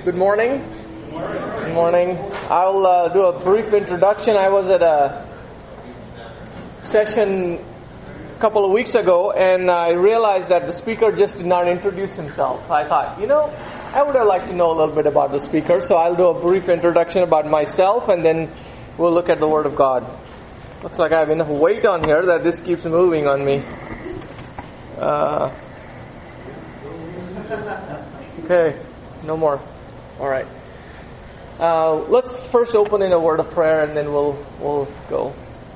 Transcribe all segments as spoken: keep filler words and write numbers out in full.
Good morning. Good morning. Good morning. I'll uh, do a brief introduction. I was at a session a couple of weeks ago, and I realized that the speaker just did not introduce himself. So I thought, you know, I would have liked to know a little bit about the speaker, so I'll do a brief introduction about myself, and then we'll look at the Word of God. Looks like I have enough weight on here that this keeps moving on me. Uh, okay, no more. All right. Uh, let's first open in a word of prayer, and then we'll we'll go.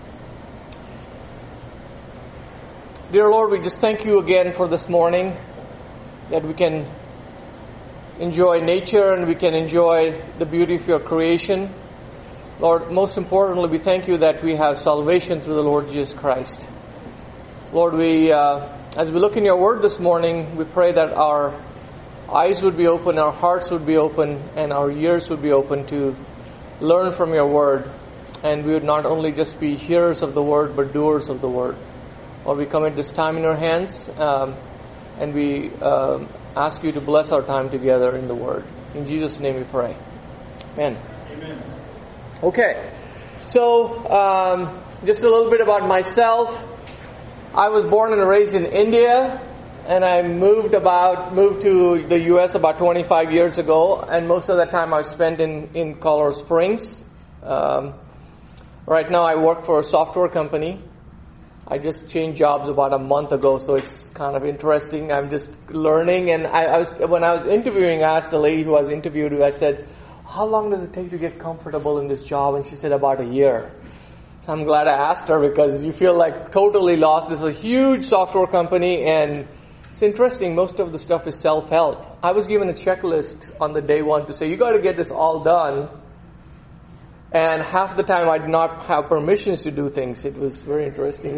Dear Lord, we just thank you again for this morning, that we can enjoy nature and we can enjoy the beauty of your creation. Lord, most importantly, we thank you that we have salvation through the Lord Jesus Christ. Lord, we uh, as we look in your word this morning, we pray that our eyes would be open, our hearts would be open, and our ears would be open to learn from your word. And we would not only just be hearers of the word, but doers of the word. Lord, we commit this time in your hands, um, and we um, ask you to bless our time together in the word. In Jesus' name we pray. Amen. Amen. Okay, so um, just a little bit about myself. I was born and raised in India. And I moved about moved to the U S about twenty-five years ago, and most of that time I spent in, in Colorado Springs. Um, right now I work for a software company. I just changed jobs about a month ago, so it's kind of interesting. I'm just learning, and I, I was when I was interviewing, I asked the lady who was interviewed, I said, how long does it take to get comfortable in this job? And she said about a year. So I'm glad I asked her, because you feel like totally lost. This is a huge software company, and it's interesting, most of the stuff is self-help. I was given a checklist on the day one to say, you got to get this all done. And half the time I did not have permissions to do things. It was very interesting.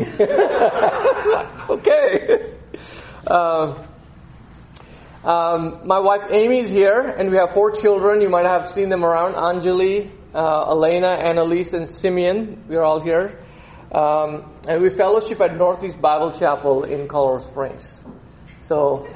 Okay. Um, um, my wife Amy is here, and we have four children. You might have seen them around. Anjali, uh, Elena, Annalise, and Simeon. We're all here. Um, and we fellowship at Northeast Bible Chapel in Colorado Springs. So,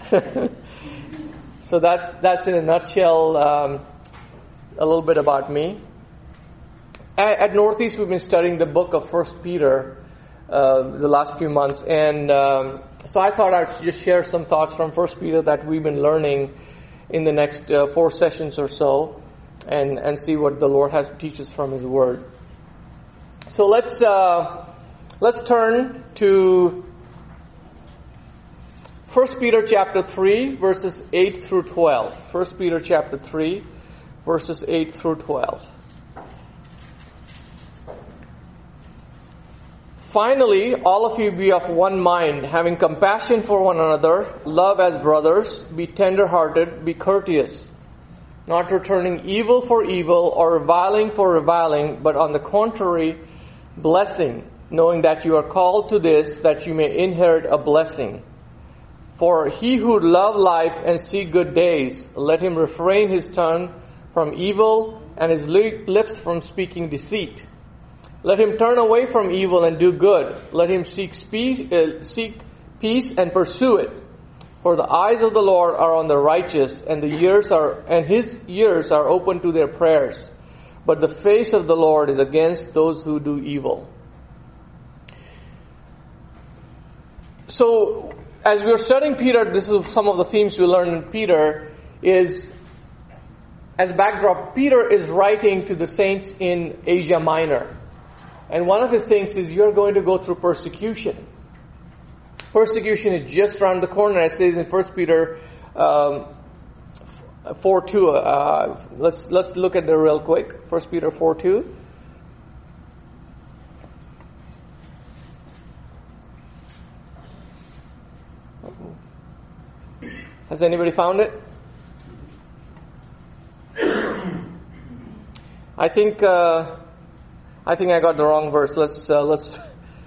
so that's that's in a nutshell um, a little bit about me. At, at Northeast, we've been studying the book of First Peter uh, the last few months, and um, so I thought I'd just share some thoughts from First Peter that we've been learning in the next uh, four sessions or so, and and see what the Lord has to teach us from His Word. So let's uh, let's turn to First Peter chapter three, verses eight through twelve. First Peter chapter three, verses eight through twelve. Finally, all of you be of one mind, having compassion for one another, love as brothers, be tender-hearted, be courteous, not returning evil for evil or reviling for reviling, but on the contrary, blessing, knowing that you are called to this, that you may inherit a blessing. For he who love life and see good days, let him refrain his tongue from evil and his lips from speaking deceit. Let him turn away from evil and do good. Let him seek peace, uh, seek peace and pursue it. For the eyes of the Lord are on the righteous, and the ears are and his ears are open to their prayers. But the face of the Lord is against those who do evil. So, as we are studying Peter, this is some of the themes we learned in Peter, is, as backdrop, Peter is writing to the saints in Asia Minor. And one of his things is, you're going to go through persecution. Persecution is just around the corner, as it says in First Peter um, four two. Uh, let's, let's look at that real quick. First Peter four two. Has anybody found it? I think uh, I think I got the wrong verse. Let's uh, let's.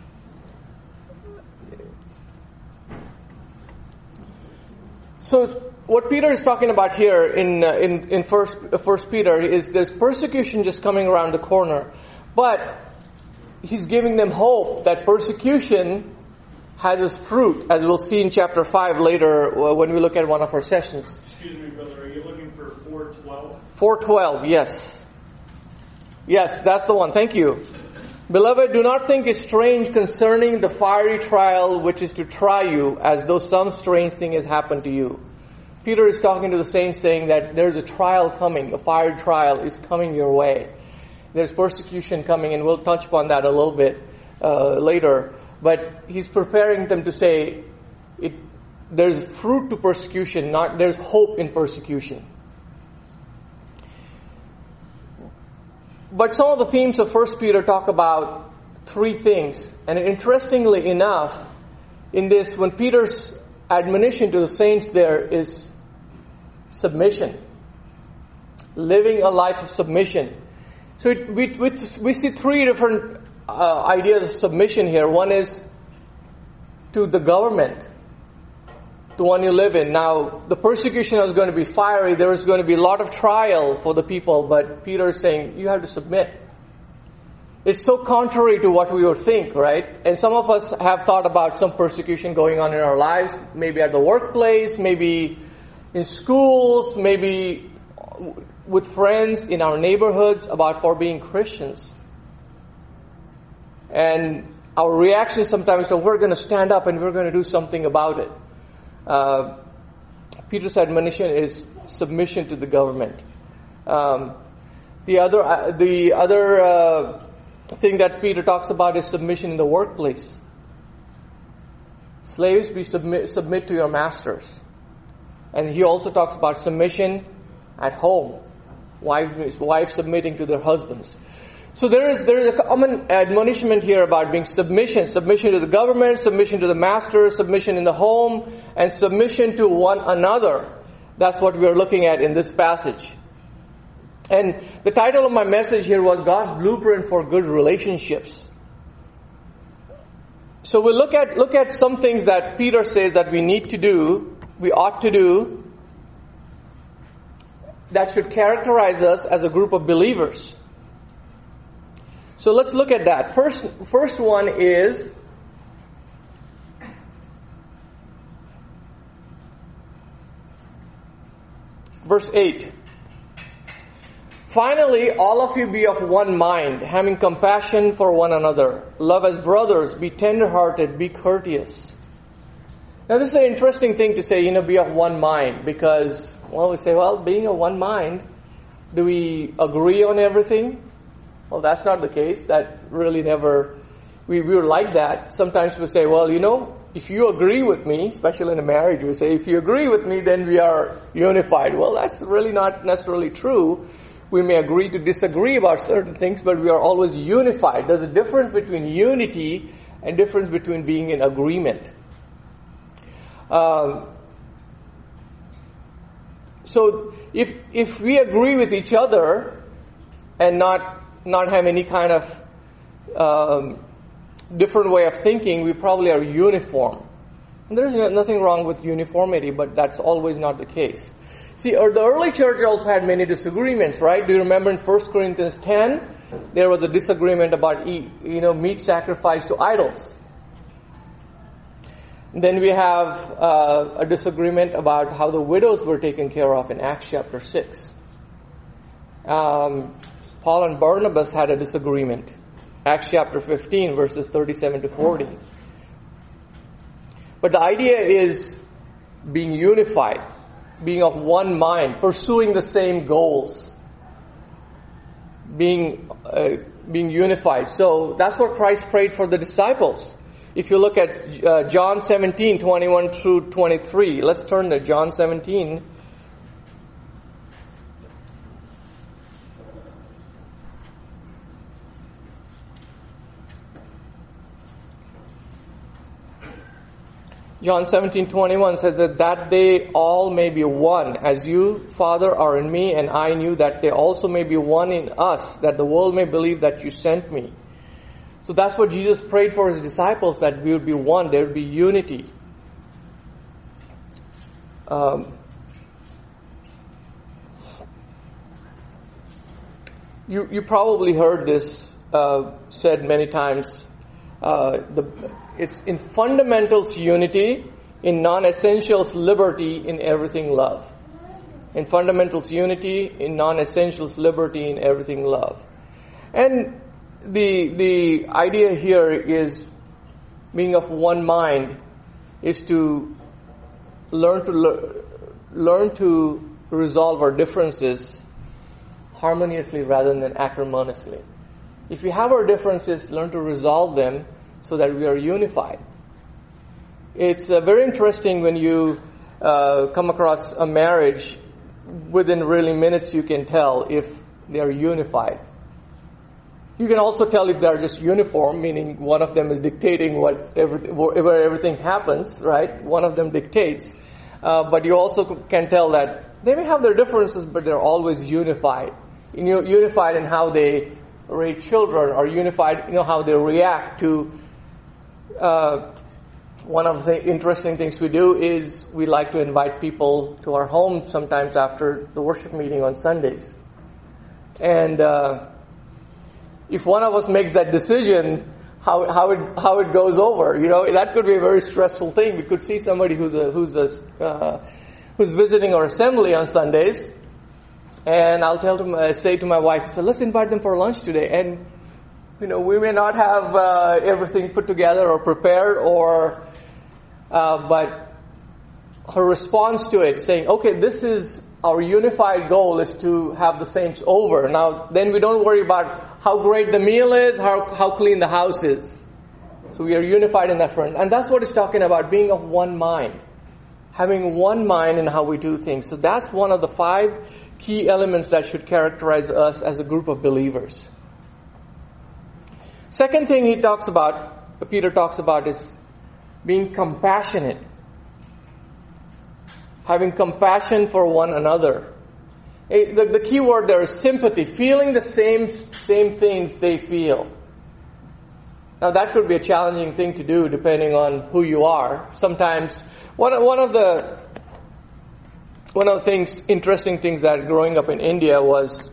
So what Peter is talking about here in uh, in in first uh, First Peter is there's persecution just coming around the corner, but he's giving them hope that persecution has its fruit, as we'll see in chapter five later when we look at one of our sessions. Excuse me, brother, are you looking for four four twelve. four twelve, yes. Yes, that's the one. Thank you. Beloved, do not think it strange concerning the fiery trial which is to try you, as though some strange thing has happened to you. Peter is talking to the saints, saying that there's a trial coming, a fiery trial is coming your way. There's persecution coming, and we'll touch upon that a little bit uh, later. But he's preparing them to say, it, there's fruit to persecution, not there's hope in persecution. But some of the themes of First Peter talk about three things. And interestingly enough, in this, when Peter's admonition to the saints there is submission. Living a life of submission. So it, we, we, we see three different uh, ideas of submission here. One is to the government, the one you live in. Now, the persecution is going to be fiery. There is going to be a lot of trial for the people, but Peter is saying, you have to submit. It's so contrary to what we would think, right? And some of us have thought about some persecution going on in our lives, maybe at the workplace, maybe in schools, maybe with friends in our neighborhoods about for being Christians. And our reaction sometimes is, we're going to stand up and we're going to do something about it. Uh, Peter's admonition is submission to the government. Um, the other, uh, the other uh, thing that Peter talks about is submission in the workplace. Slaves, be submit, submit to your masters. And he also talks about submission at home. Wives, wives submitting to their husbands. So there is there is a common admonishment here about being submission. Submission to the government, submission to the master, submission in the home, and submission to one another. That's what we are looking at in this passage. And the title of my message here was God's Blueprint for Good Relationships. So we'll look at look at some things that Peter says that we need to do, we ought to do, that should characterize us as a group of believers. So let's look at that. First, first one is verse eight. Finally, all of you be of one mind, having compassion for one another. Love as brothers, be tender-hearted, be courteous. Now this is an interesting thing to say, you know, be of one mind, because, well, we say, well, being of one mind, do we agree on everything? Well, that's not the case. That really never, we, we were like that. Sometimes we say, well, you know, if you agree with me, especially in a marriage, we say, if you agree with me, then we are unified. Well, that's really not necessarily true. We may agree to disagree about certain things, but we are always unified. There's a difference between unity and difference between being in agreement. Um, so if if we agree with each other and not not have any kind of um, different way of thinking, we probably are uniform. And there's nothing wrong with uniformity, but that's always not the case. See, or the early church also had many disagreements, right? Do you remember in First Corinthians ten, there was a disagreement about eat, you know, meat sacrificed to idols. And then we have uh, a disagreement about how the widows were taken care of in Acts chapter six. Um, Paul and Barnabas had a disagreement. Acts chapter fifteen, verses thirty-seven to forty. But the idea is being unified, being of one mind, pursuing the same goals, being uh, being unified. So that's what Christ prayed for the disciples. If you look at uh, John seventeen, twenty-one through twenty-three, let's turn to John seventeen. John seventeen twenty-one says that, that they all may be one, as you, Father, are in me, and I in you, that they also may be one in us, that the world may believe that you sent me. So that's what Jesus prayed for his disciples, that we would be one, there would be unity. Um, you, you probably heard this uh, said many times. Uh, the, it's in fundamentals unity, in non-essentials liberty, in everything love. In fundamentals, unity. In non-essentials, liberty. In everything, love. And the the idea here is being of one mind is to learn to le- learn to resolve our differences harmoniously rather than acrimoniously. If we have our differences, learn to resolve them so that we are unified. It's uh, very interesting when you uh, come across a marriage. Within really minutes, you can tell if they are unified. You can also tell if they are just uniform, meaning one of them is dictating what everything, where everything happens, right? One of them dictates. Uh, but you also can tell that they may have their differences, but they're always unified. You know, unified in how they raise children, or unified, you know, how they react to. Uh, one of the interesting things we do is we like to invite people to our home sometimes after the worship meeting on Sundays. And uh, if one of us makes that decision, how how it how it goes over, you know, that could be a very stressful thing. We could see somebody who's a who's a uh, who's visiting our assembly on Sundays, and I'll tell them, uh, say to my wife, so let's invite them for lunch today. And you know, we may not have uh, everything put together or prepared, or uh, but her response to it, saying, "Okay, this is our unified goal, is to have the saints over. Now, then we don't worry about how great the meal is, how how clean the house is. So we are unified in that front, and that's what it's talking about: being of one mind, having one mind in how we do things. So that's one of the five key elements that should characterize us as a group of believers." Second thing he talks about, Peter talks about, is being compassionate. Having compassion for one another. The, the key word there is sympathy, feeling the same same things they feel. Now that could be a challenging thing to do depending on who you are. Sometimes, one, one of the one of the things, interesting things that growing up in India was,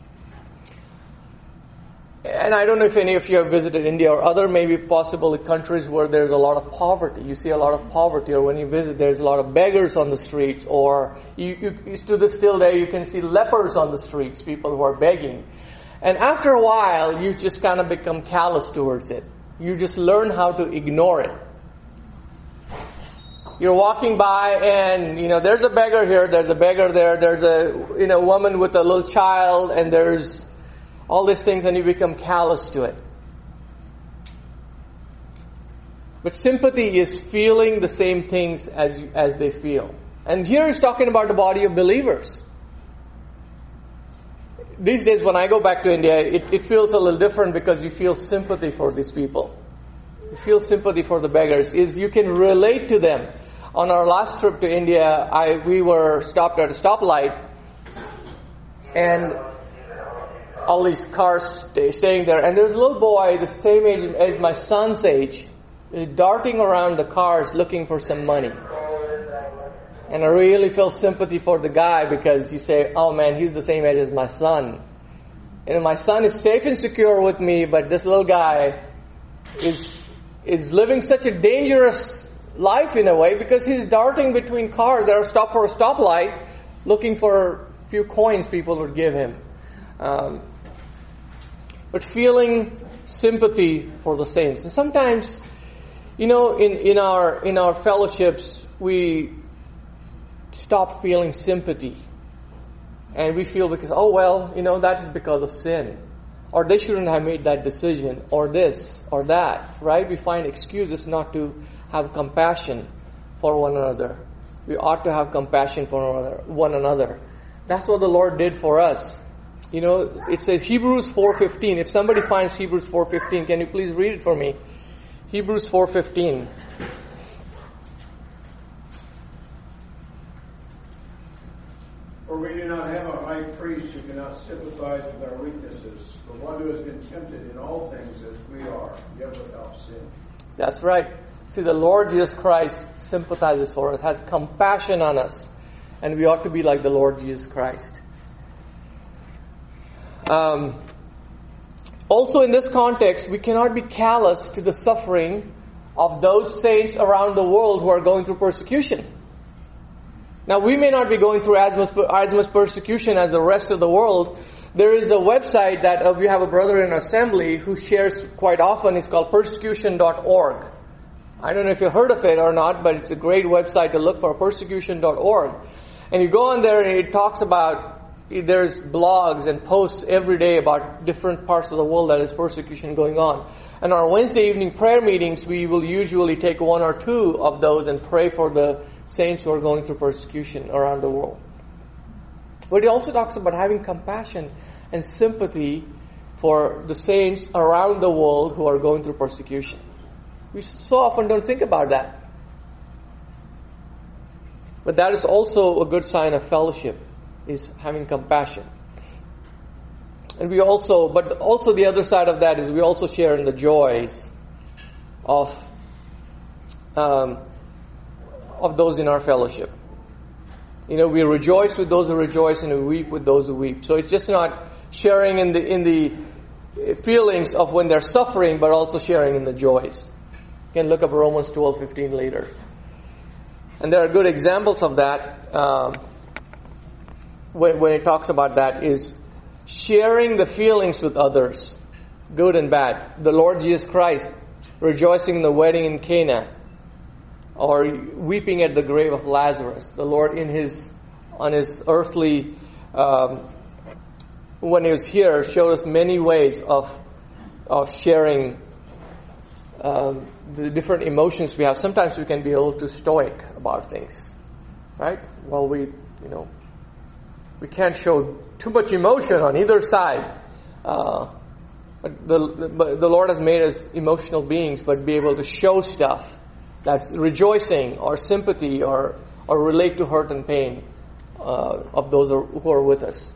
and I don't know if any of you have visited India or other maybe possibly countries where there's a lot of poverty. You see a lot of poverty, or when you visit, there's a lot of beggars on the streets, or you, you to this still day you can see lepers on the streets, people who are begging. And after a while, you just kind of become callous towards it. You just learn how to ignore it. You're walking by and, you know, there's a beggar here, there's a beggar there, there's a, you know, woman with a little child, and there's all these things, and you become callous to it. But sympathy is feeling the same things as as they feel. And here he's talking about the body of believers. These days when I go back to India, it, it feels a little different because you feel sympathy for these people. You feel sympathy for the beggars. Is you can relate to them. On our last trip to India, I we were stopped at a stoplight, and all these cars stay, staying there. And there's a little boy the same age as my son's age, is darting around the cars looking for some money. And I really feel sympathy for the guy, because you say, oh man, he's the same age as my son. And my son is safe and secure with me, but this little guy is is living such a dangerous life in a way, because he's darting between cars that are stopped for a stoplight looking for a few coins people would give him. Um, but feeling sympathy for the saints. And sometimes, you know, in, in our in our fellowships, we stop feeling sympathy. And we feel because, oh well, you know, that is because of sin. Or they shouldn't have made that decision, or this, or that, right? We find excuses not to have compassion for one another. We ought to have compassion for one another. One another. That's what the Lord did for us. You know, it says Hebrews four fifteen. If somebody finds Hebrews four fifteen, can you please read it for me? Hebrews four fifteen. For we do not have a high priest who cannot sympathize with our weaknesses, but one who has been tempted in all things as we are, yet without sin. That's right. See, the Lord Jesus Christ sympathizes for us, has compassion on us, and we ought to be like the Lord Jesus Christ. Um, also in this context, we cannot be callous to the suffering of those saints around the world who are going through persecution. Now, we may not be going through as much, as much persecution as the rest of the world. There is a website that uh, we have a brother in our assembly who shares quite often. It's called persecution dot org. I don't know if you've heard of it or not, but it's a great website to look for, persecution dot org. And you go on there and it talks about, there's blogs and posts every day about different parts of the world that is persecution going on. And our Wednesday evening prayer meetings, we will usually take one or two of those and pray for the saints who are going through persecution around the world. But it also talks about having compassion and sympathy for the saints around the world who are going through persecution. We so often don't think about that. But that is also a good sign of fellowship, is having compassion. And we also, but also the other side of that is we also share in the joys of um, of those in our fellowship. You know, we rejoice with those who rejoice and we weep with those who weep. So it's just not sharing in the in the feelings of when they're suffering, but also sharing in the joys. You can look up Romans twelve fifteen later. And there are good examples of that um, when, when it talks about that is sharing the feelings with others, good and bad. The Lord Jesus Christ rejoicing in the wedding in Cana, or weeping at the grave of Lazarus. The Lord in his on his earthly um, when he was here showed us many ways of of sharing um, the different emotions we have. Sometimes we can be a little too stoic about things, right? Well, we you know we can't show too much emotion on either side. Uh, but the, but the Lord has made us emotional beings, but be able to show stuff that's rejoicing or sympathy or or relate to hurt and pain uh, of those who are with us.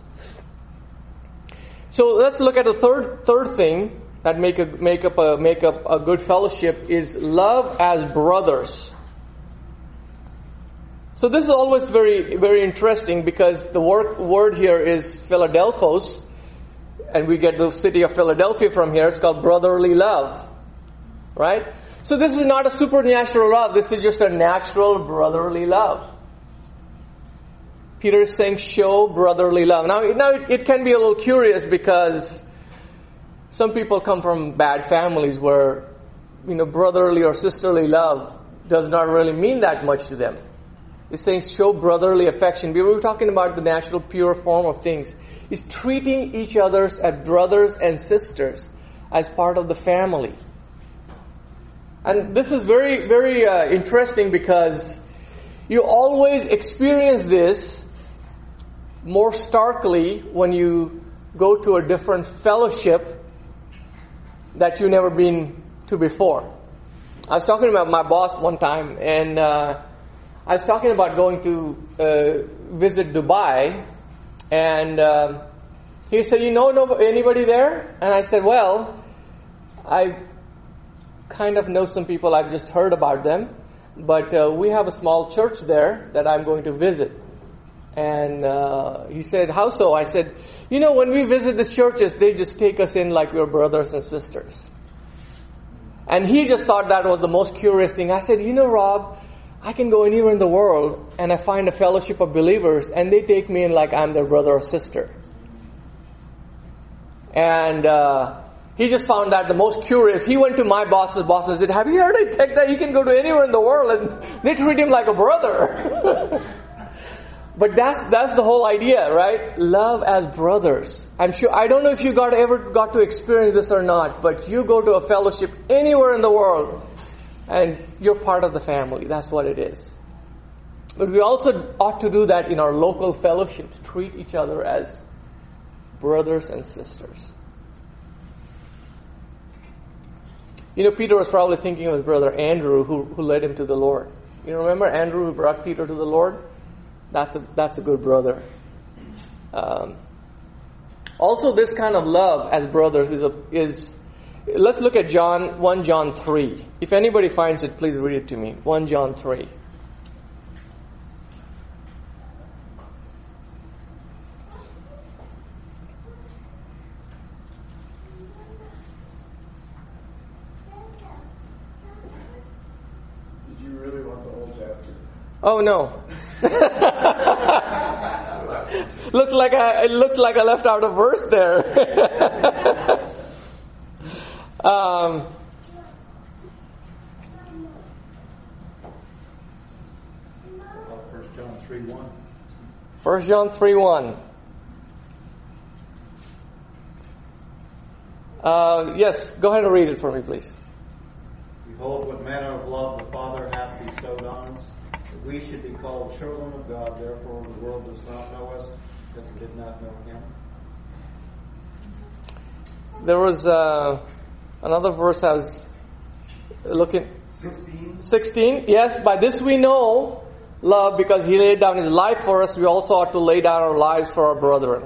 So let's look at the third third thing that make a, make up a make up a good fellowship is love as brothers. So this is always very very interesting because the word word here is Philadelphos, and we get the city of Philadelphia from here. It's called brotherly love, right? So this is not a supernatural love. This is just a natural brotherly love. Peter is saying, show brotherly love. Now, now it, it can be a little curious because some people come from bad families where, you know, brotherly or sisterly love does not really mean that much to them. It's saying, show brotherly affection. We were talking about the natural, pure form of things. It's treating each other as brothers and sisters, as part of the family. And this is very, very uh, interesting because you always experience this more starkly when you go to a different fellowship that you've never been to before. I was talking about my boss one time, and uh, I was talking about going to uh, visit Dubai, and uh, he said, you know anybody there? And I said, well, I kind of know some people. I've just heard about them, but uh, we have a small church there that I'm going to visit. And uh, he said, how so? I said, you know, when we visit the churches, they just take us in like we're brothers and sisters. And he just thought that was the most curious thing. I said, you know, Rob, I can go anywhere in the world and I find a fellowship of believers and they take me in like I'm their brother or sister. And uh, he just found that the most curious. He went to my boss's boss and said, have you heard it? Take that. He can go to anywhere in the world and they treat him like a brother. But that's that's the whole idea, right? Love as brothers. I'm sure, I don't know if you got ever got to experience this or not, but you go to a fellowship anywhere in the world and you're part of the family. That's what it is. But we also ought to do that in our local fellowships. Treat each other as brothers and sisters. You know, Peter was probably thinking of his brother Andrew who, who led him to the Lord. You remember Andrew who brought Peter to the Lord? That's a that's a good brother. Um, also, this kind of love as brothers is a is. Let's look at John one John three. If anybody finds it, please read it to me. one John three. Did you really want the whole chapter? Oh no. looks like I, it looks like I left out a verse there. um, First John three one. First John three one. Uh, yes, go ahead and read it for me, please. Behold, what manner of love the Father hath bestowed on us, that we should be called children of God. Therefore the world does not know us, because it did not know Him. There was uh, another verse I was looking. Sixteen. Sixteen. Yes, by this we know love, because He laid down His life for us. We also ought to lay down our lives for our brethren.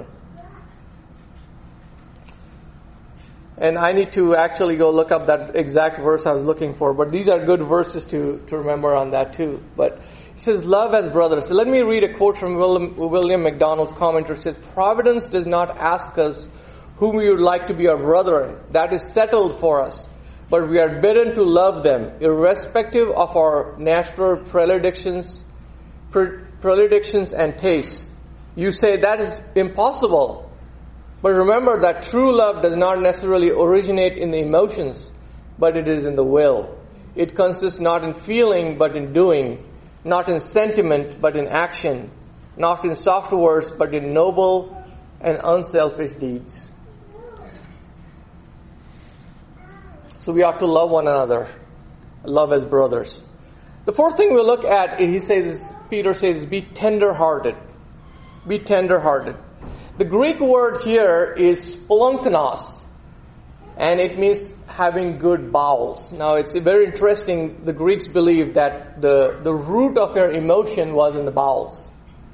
And I need to actually go look up that exact verse I was looking for. But these are good verses to, to remember on that too. But it says, love as brothers. So let me read a quote from William, William MacDonald's commentary. It says, Providence does not ask us whom we would like to be our brethren. That is settled for us. But we are bidden to love them, irrespective of our natural predilections, pre- predilections and tastes. You say that is impossible. But remember that true love does not necessarily originate in the emotions, but it is in the will. It consists not in feeling, but in doing, not in sentiment, but in action, not in soft words, but in noble and unselfish deeds. So we ought to love one another, love as brothers. The fourth thing we look at, he says, Peter says, be tender-hearted. Be tender-hearted. The Greek word here is splunkinos, and it means having good bowels. Now, it's very interesting. The Greeks believed that the, the root of your emotion was in the bowels.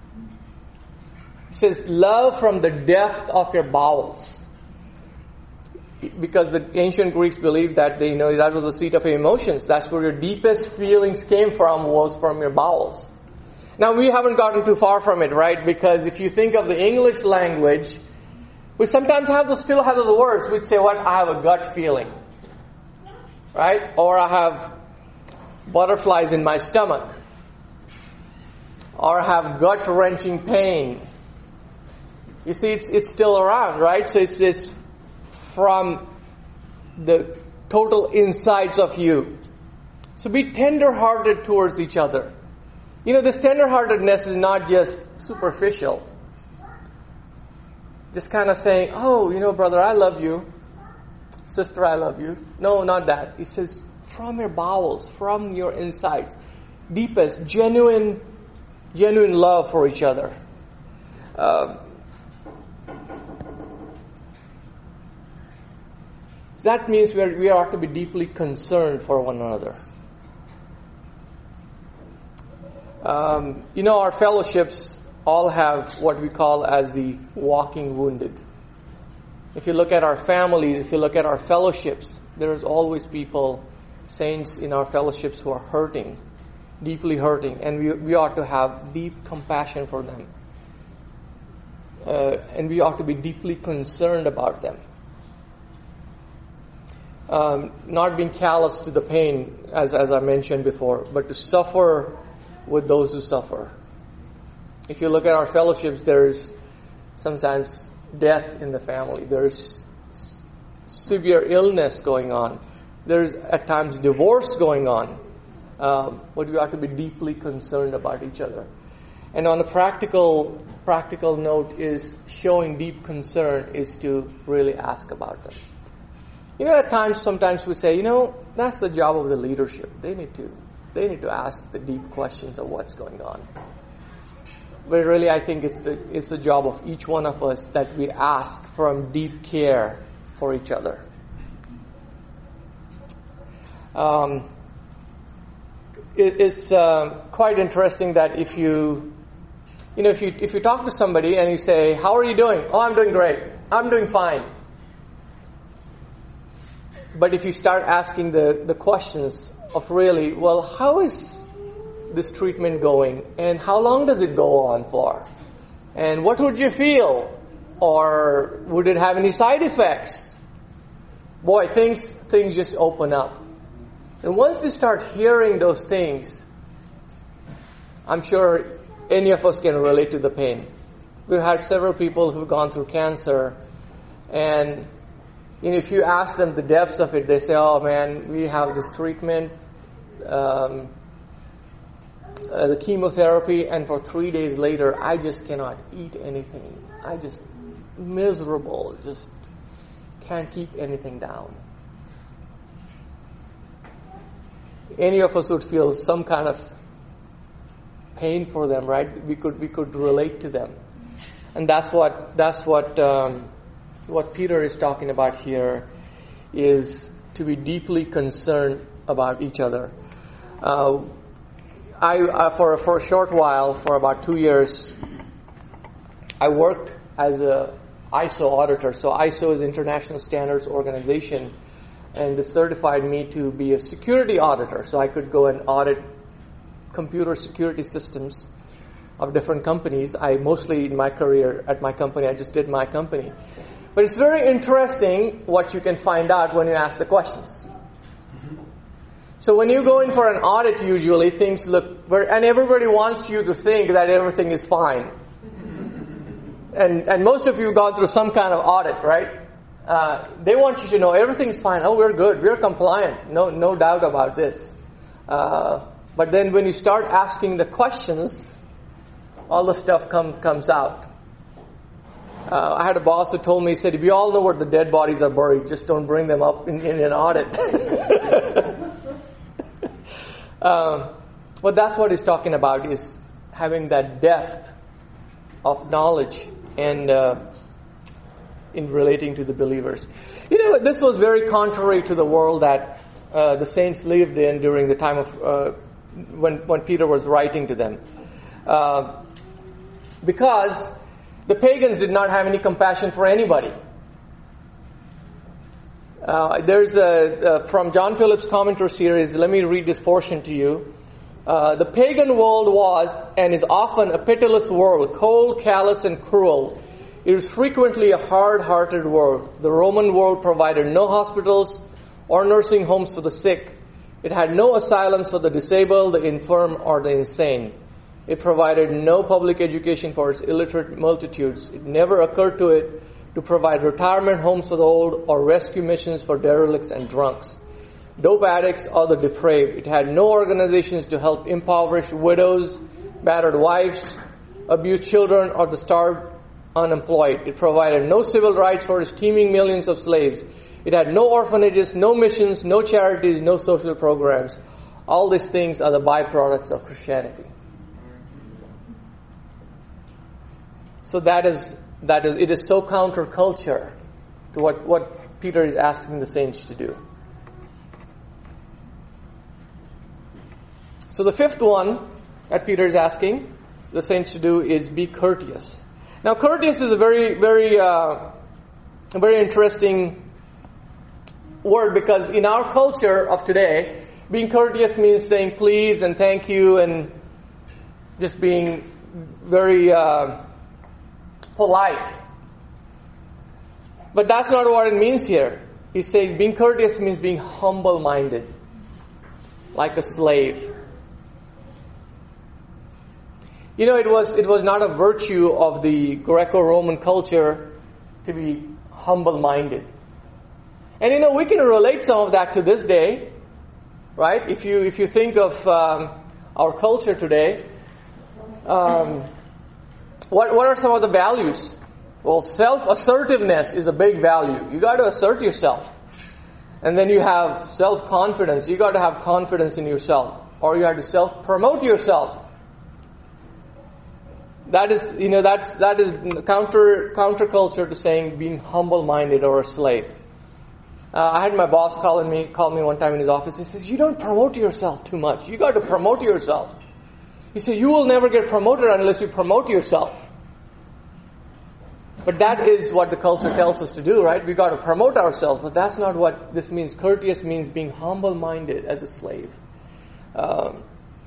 It says, love from the depth of your bowels. Because the ancient Greeks believed that they, you know, that was the seat of your emotions. That's where your deepest feelings came from, was from your bowels. Now, we haven't gotten too far from it, right? Because if you think of the English language, we sometimes have to still have those words. We'd say, what? I have a gut feeling. Right? Or I have butterflies in my stomach. Or I have gut-wrenching pain. You see, it's it's still around, right? So it's this from the total insides of you. So be tender-hearted towards each other. You know, this tender-heartedness is not just superficial. Just kind of saying, oh, you know, brother, I love you. Sister, I love you. No, not that. He says, from your bowels, from your insides. Deepest, genuine, genuine love for each other. Uh, that means we are, we are to be deeply concerned for one another. Um, you know, our fellowships all have what we call as the walking wounded. If you look at our families, if you look at our fellowships, there's always people, saints in our fellowships who are hurting, deeply hurting, and we, we ought to have deep compassion for them. Uh, and we ought to be deeply concerned about them. Um, not being callous to the pain, as, as I mentioned before, but to suffer with those who suffer. If you look at our fellowships, there's sometimes death in the family. There's s- severe illness going on. There's at times divorce going on. Um, but we ought to be deeply concerned about each other. And on a practical practical note, is showing deep concern is to really ask about them. You know, at times, sometimes we say, you know, that's the job of the leadership. They need to They need to ask the deep questions of what's going on. But really, I think it's the it's the job of each one of us that we ask from deep care for each other. Um, it, it's uh, quite interesting that if you, you know, if you if you talk to somebody and you say, "How are you doing?" "Oh, I'm doing great. I'm doing fine." But if you start asking the, the questions of really, well, how is this treatment going? And how long does it go on for? And what would you feel? Or would it have any side effects? Boy, things things just open up. And once you start hearing those things, I'm sure any of us can relate to the pain. We've had several people who've gone through cancer, and you know, if you ask them the depths of it, they say, oh man, we have this treatment, um, uh, the chemotherapy, and for three days later, I just cannot eat anything. I just miserable, just can't keep anything down. Any of us would feel some kind of pain for them, right? We could we could relate to them, and that's what that's what um, what Peter is talking about here, is to be deeply concerned about each other. Uh, I uh, for for a short while, for about two years, I worked as a I S O auditor. So I S O is International Standards Organization, and they certified me to be a security auditor. So I could go and audit computer security systems of different companies. I mostly in my career at my company, I just did my company. But it's very interesting what you can find out when you ask the questions. So when you go in for an audit, usually things look very, and everybody wants you to think that everything is fine. And and most of you have gone through some kind of audit, right? Uh, they want you to know everything's fine. Oh, we're good. We're compliant. No no doubt about this. Uh, but then when you start asking the questions, all the stuff come, comes out. Uh, I had a boss who told me, he said, we all know where the dead bodies are buried. Just don't bring them up in, in an audit. um, but that's what he's talking about, is having that depth of knowledge and uh, in relating to the believers. You know, this was very contrary to the world that uh, the saints lived in during the time of uh, when when Peter was writing to them, uh, because the pagans did not have any compassion for anybody. Uh, there's a uh, from John Phillips' commentary series. Let me read this portion to you. Uh, the pagan world was and is often a pitiless world, cold, callous, and cruel. It is frequently a hard-hearted world. The Roman world provided no hospitals or nursing homes for the sick. It had no asylums for the disabled, the infirm, or the insane. It provided no public education for its illiterate multitudes. It never occurred to it to provide retirement homes for the old or rescue missions for derelicts and drunks, dope addicts, or the depraved. It had no organizations to help impoverished widows, battered wives, abused children, or the starved unemployed. It provided no civil rights for its teeming millions of slaves. It had no orphanages, no missions, no charities, no social programs. All these things are the byproducts of Christianity. So that is that is it is so counterculture to what, what Peter is asking the saints to do. So the fifth one that Peter is asking the saints to do is be courteous. Now, courteous is a very, very, uh, a very interesting word, because in our culture of today, being courteous means saying please and thank you and just being very uh, polite. But that's not what it means here. He's saying being courteous means being humble-minded, like a slave. You know, it was it was not a virtue of the Greco-Roman culture to be humble-minded. And you know, we can relate some of that to this day, right? If you if you think of um, our culture today, um, what what are some of the values? Well, self-assertiveness is a big value. You got to assert yourself, and then you have self-confidence. You got to have confidence in yourself, or you have to self-promote yourself. That is, you know, that's that is counter counterculture to saying being humble-minded or a slave. Uh, I had my boss calling me, call me one time in his office. He says, "You don't promote yourself too much. You got to promote yourself." He said, "You will never get promoted unless you promote yourself." But that is what the culture tells us to do, right? We got to promote ourselves, but that's not what this means. Courteous means being humble-minded as a slave. Um,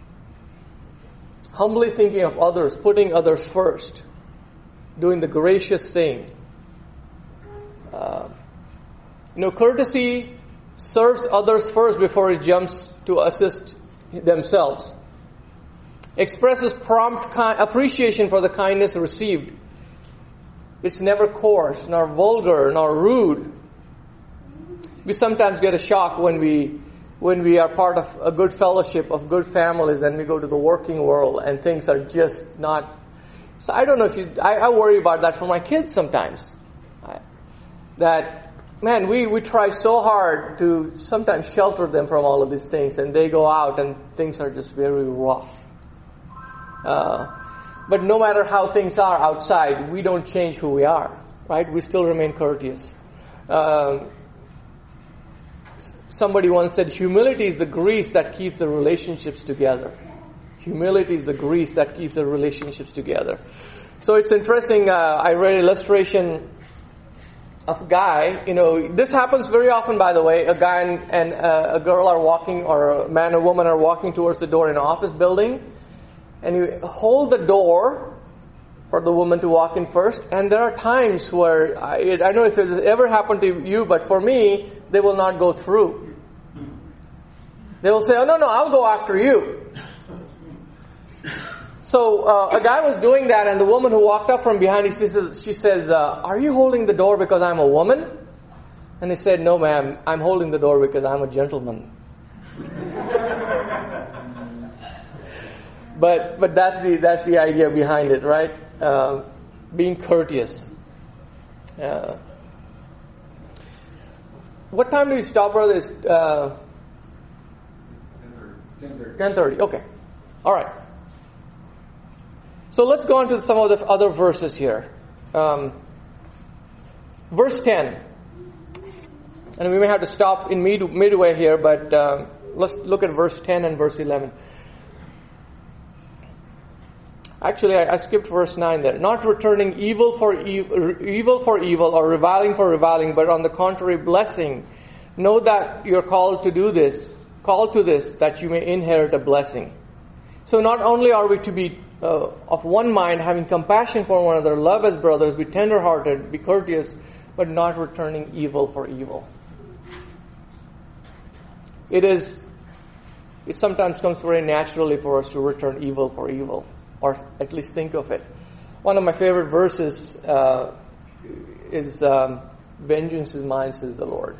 Humbly thinking of others, putting others first, doing the gracious thing. Uh, you know, courtesy serves others first before it jumps to assist themselves. expresses prompt ki- appreciation for the kindness received. It's never coarse, nor vulgar, nor rude. We sometimes get a shock when we when we are part of a good fellowship of good families and we go to the working world and things are just not. So I don't know if you. I, I worry about that for my kids sometimes. I, that man, we, we try so hard to sometimes shelter them from all of these things, and they go out and things are just very rough. Uh, but no matter how things are outside, we don't change who we are, right? We still remain courteous. Um, somebody once said, humility is the grease that keeps the relationships together. Humility is the grease that keeps the relationships together. So it's interesting, uh, I read an illustration of a guy, you know, this happens very often, by the way. A guy and, and uh, a girl are walking, or a man and woman are walking towards the door in an office building, and you hold the door for the woman to walk in first. And there are times where, I, I don't know if it has ever happened to you, but for me, they will not go through. They will say, oh, no, no, I'll go after you. So uh, a guy was doing that, and the woman who walked up from behind, she says, she says uh, are you holding the door because I'm a woman? And he said, no, ma'am, I'm holding the door because I'm a gentleman. but but that's the that's the idea behind it, right? Uh, being courteous. Uh, what time do you stop, brother? It's uh, ten thirty. Okay. All right. So let's go on to some of the other verses here. Um, verse ten. And we may have to stop in mid, midway here, but uh, let's look at verse ten and verse eleven. Actually, I, I skipped verse nine there. Not returning evil for evil, evil for evil, or reviling for reviling, but on the contrary, blessing. Know that you're called to do this, called to this, that you may inherit a blessing. So not only are we to be uh, of one mind, having compassion for one another, love as brothers, be tender-hearted, be courteous, but not returning evil for evil. It is, it sometimes comes very naturally for us to return evil for evil, or at least think of it. One of my favorite verses uh, is, um, vengeance is mine, says the Lord.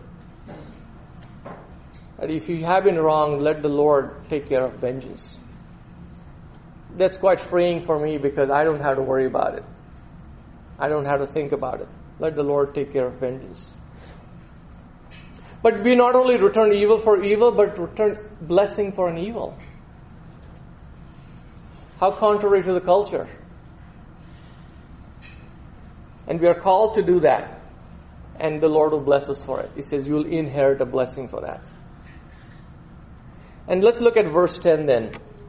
And if you have been wronged, let the Lord take care of vengeance. That's quite freeing for me because I don't have to worry about it. I don't have to think about it. Let the Lord take care of vengeance. But we not only return evil for evil, but return blessing for an evil. How contrary to the culture. And we are called to do that. And the Lord will bless us for it. He says, you'll inherit a blessing for that. And let's look at verse ten then.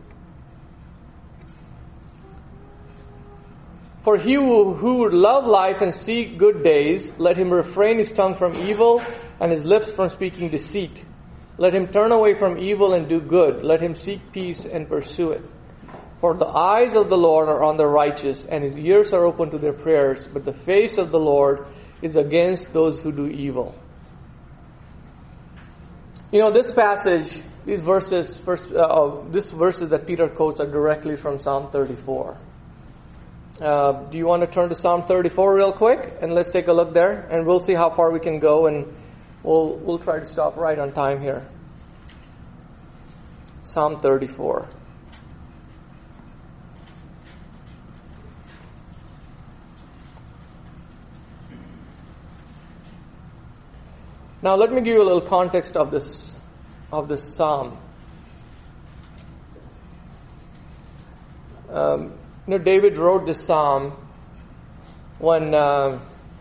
For he who, who would love life and seek good days, let him refrain his tongue from evil and his lips from speaking deceit. Let him turn away from evil and do good. Let him seek peace and pursue it. For the eyes of the Lord are on the righteous, and his ears are open to their prayers. But the face of the Lord is against those who do evil. You know, this passage, these verses, first, uh, this verses that Peter quotes are directly from Psalm thirty-four. Uh, do you want to turn to Psalm thirty-four real quick? And let's take a look there. And we'll see how far we can go. And we'll we'll try to stop right on time here. Psalm thirty-four. Now let me give you a little context of this of this psalm. Um, you know, David wrote this psalm when uh,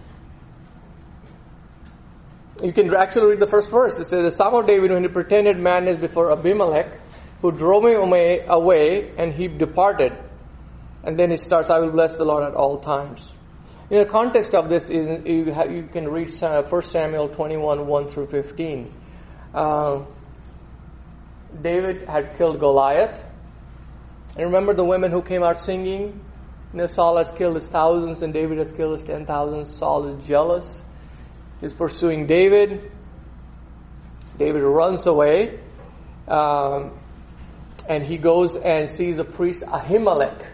you can actually read the first verse. It says, "The Psalm of David when he pretended madness before Abimelech, who drove him away, away, and he departed." And then it starts, "I will bless the Lord at all times." In the context of this, is you, have, you can read First Samuel twenty-one, one through fifteen. Uh, David had killed Goliath. And remember the women who came out singing? You know, Saul has killed his thousands and David has killed his ten thousands. Saul is jealous. He's pursuing David. David runs away. Um, and he goes and sees a priest, Ahimelech.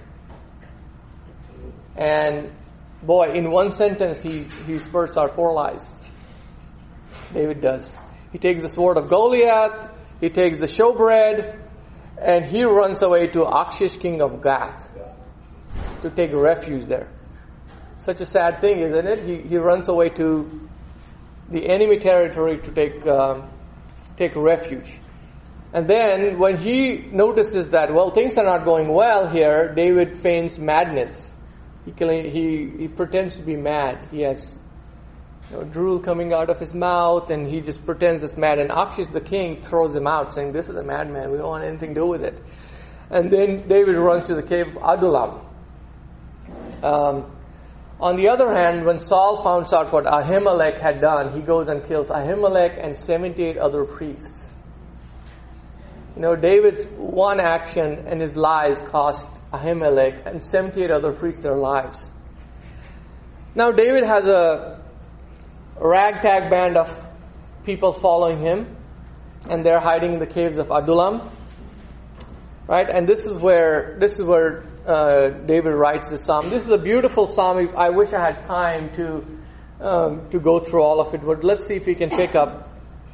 And boy, in one sentence, he, he spurts out four lies. David does. He takes the sword of Goliath, he takes the showbread, and he runs away to Achish, king of Gath, to take refuge there. Such a sad thing, isn't it? He he runs away to the enemy territory to take um, take refuge. And then when he notices that, well, things are not going well here, David feigns madness. He he he pretends to be mad. He has you know, drool coming out of his mouth, and he just pretends it's mad. And Achish the king throws him out, saying, "This is a madman. We don't want anything to do with it." And then David runs to the cave of Adullam. Um, on the other hand, when Saul finds out what Ahimelech had done, he goes and kills Ahimelech and seventy-eight other priests. You know, David's one action and his lies cost Ahimelech and seventy-eight other priests their lives. Now David has a ragtag band of people following him, and they're hiding in the caves of Adullam. Right? And this is where this is where uh, David writes the psalm. This is a beautiful psalm. I wish I had time to um, to go through all of it, but let's see if we can pick up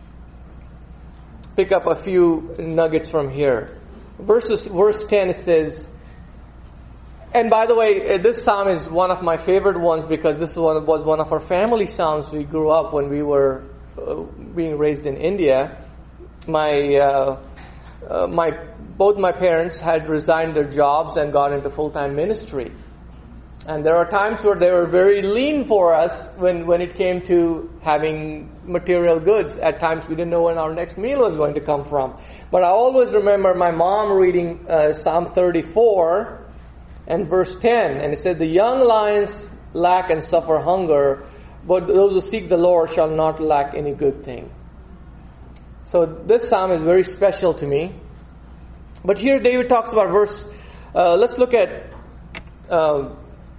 pick up a few nuggets from here. Verses verse ten says, and by the way, this psalm is one of my favorite ones because this one was one of our family psalms we grew up when we were uh, being raised in India. My uh, uh, my both my parents had resigned their jobs and got into full-time ministry. And there are times where they were very lean for us when, when it came to having material goods. At times we didn't know when our next meal was going to come from. But I always remember my mom reading uh, Psalm thirty-four and verse ten. And it said, "The young lions lack and suffer hunger, but those who seek the Lord shall not lack any good thing." So this psalm is very special to me. But here David talks about verse, uh, let's look at, uh,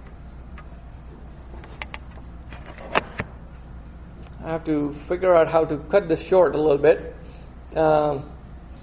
I have to figure out how to cut this short a little bit. Um,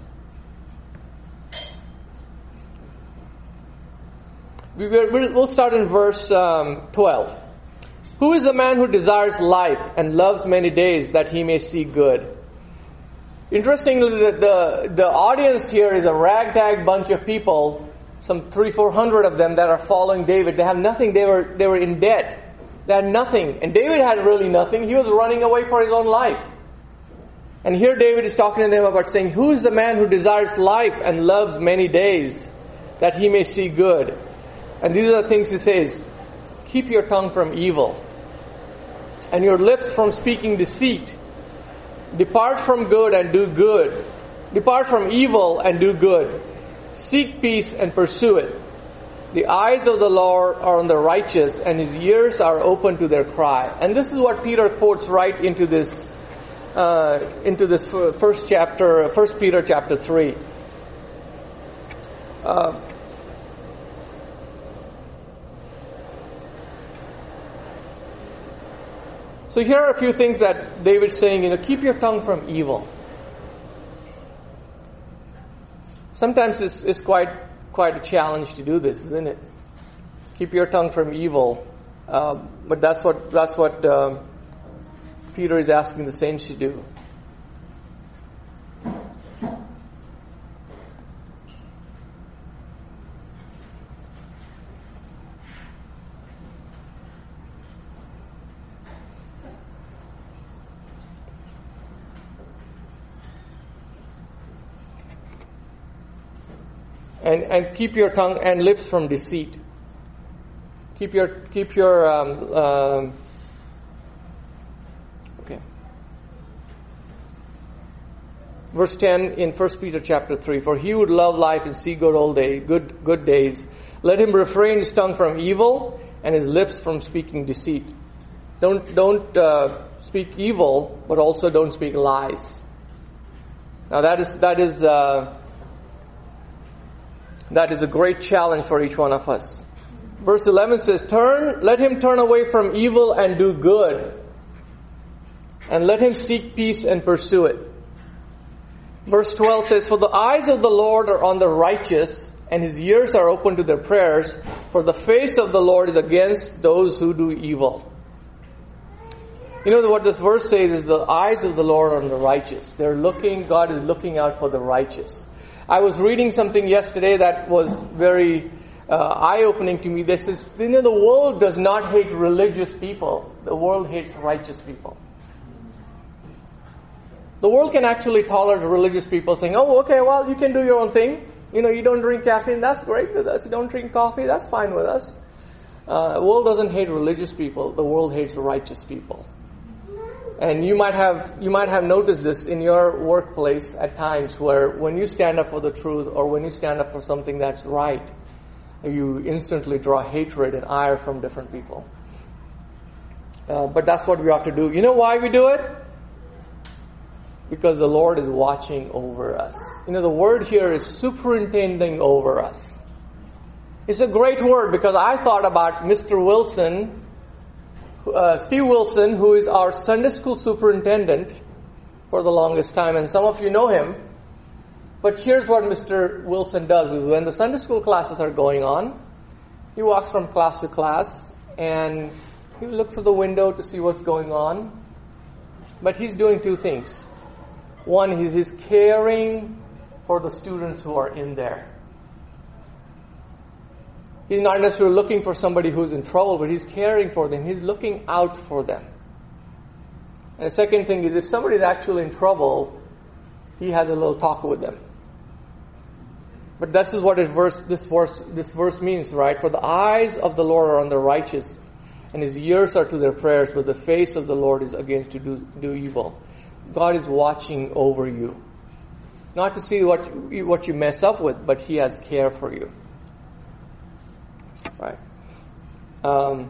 we will, we'll start in verse um, twelve. "Who is the man who desires life and loves many days that he may see good?" Interestingly, the, the, the audience here is a ragtag bunch of people, some three, four hundred of them that are following David. They have nothing. They were they were in debt. They had nothing. And David had really nothing. He was running away for his own life. And here David is talking to them about saying, "Who is the man who desires life and loves many days that he may see good?" And these are the things he says. "Keep your tongue from evil and your lips from speaking deceit. Depart from good and do good. Depart from evil and do good. Seek peace and pursue it. The eyes of the Lord are on the righteous, and His ears are open to their cry." And this is what Peter quotes right into this, uh, into this first chapter, First Peter chapter three. Uh, So here are a few things that David's saying, you know, keep your tongue from evil. Sometimes it's, it's quite quite a challenge to do this, isn't it? Keep your tongue from evil. Uh, but that's what that's what uh, Peter is asking the saints to do. And, and keep your tongue and lips from deceit. Keep your keep your um, um, okay. Verse ten in First Peter chapter three. "For he would love life and see good old day, good good days. Let him refrain his tongue from evil and his lips from speaking deceit." Don't don't uh, speak evil, but also don't speak lies. Now that is that is. Uh, That is a great challenge for each one of us. Verse eleven says, "Turn, let him turn away from evil and do good, and let him seek peace and pursue it." Verse twelve says, "For the eyes of the Lord are on the righteous, and His ears are open to their prayers, for the face of the Lord is against those who do evil." You know what this verse says is the eyes of the Lord are on the righteous. They're looking, God is looking out for the righteous. I was reading something yesterday that was very uh, eye-opening to me. This is, you know, the world does not hate religious people. The world hates righteous people. The world can actually tolerate religious people saying, "Oh, okay, well, you can do your own thing. You know, you don't drink caffeine, that's great with us. You don't drink coffee, that's fine with us." Uh, the world doesn't hate religious people. The world hates righteous people. And you might have you might have noticed this in your workplace at times, where when you stand up for the truth or when you stand up for something that's right, you instantly draw hatred and ire from different people. Uh, but that's what we ought to do. You know why we do it? Because the Lord is watching over us. You know, the word here is superintending over us. It's a great word, because I thought about Mister Wilson, uh, Steve Wilson, who is our Sunday school superintendent for the longest time, and some of you know him. But here's what Mister Wilson does: is when the Sunday school classes are going on, he walks from class to class and he looks through the window to see what's going on. But he's doing two things. One, he's, he's caring for the students who are in there. He's not necessarily looking for somebody who's in trouble, but he's caring for them. He's looking out for them. And the second thing is, if somebody's actually in trouble, he has a little talk with them. But this is what this verse, this verse, this verse means, right? "For the eyes of the Lord are on the righteous, and His ears are to their prayers, but the face of the Lord is against to do, do evil." God is watching over you. Not to see what you, what you mess up with, but He has care for you. Right. Um,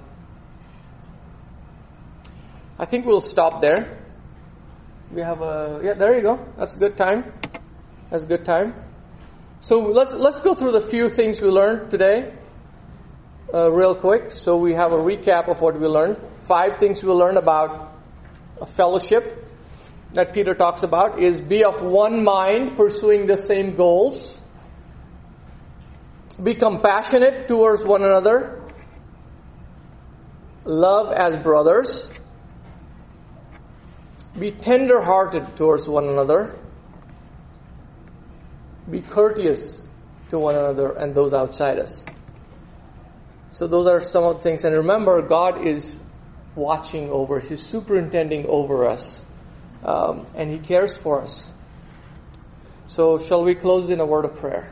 I think we'll stop there. We have a, yeah, there you go. That's a good time. That's a good time. So let's, let's go through the few things we learned today, uh, real quick. So we have a recap of what we learned. Five things we learned about a fellowship that Peter talks about is: be of one mind, pursuing the same goals. Be compassionate towards one another. Love as brothers. Be tender-hearted towards one another. Be courteous to one another and those outside us. So those are some of the things. And remember, God is watching over, He's superintending over us. Um, and He cares for us. So shall we close in a word of prayer?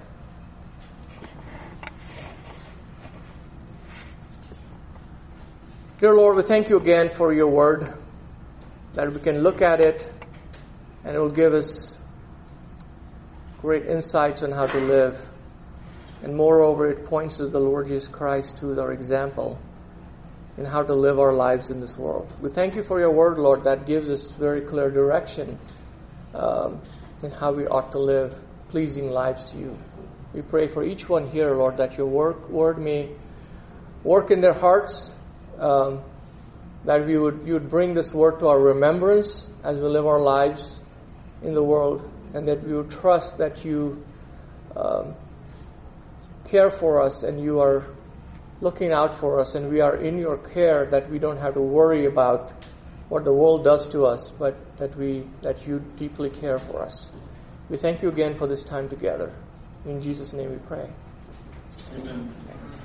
Dear Lord, we thank You again for Your word, that we can look at it and it will give us great insights on how to live. And moreover, it points to the Lord Jesus Christ, who is our example in how to live our lives in this world. We thank You for Your word, Lord, that gives us very clear direction um, in how we ought to live pleasing lives to You. We pray for each one here, Lord, that Your work, word may work in their hearts, um, that we would You would bring this word to our remembrance as we live our lives in the world, and that we would trust that You um, care for us and You are looking out for us, and we are in Your care, that we don't have to worry about what the world does to us, but that we that You deeply care for us. We thank You again for this time together. In Jesus' name we pray. Amen.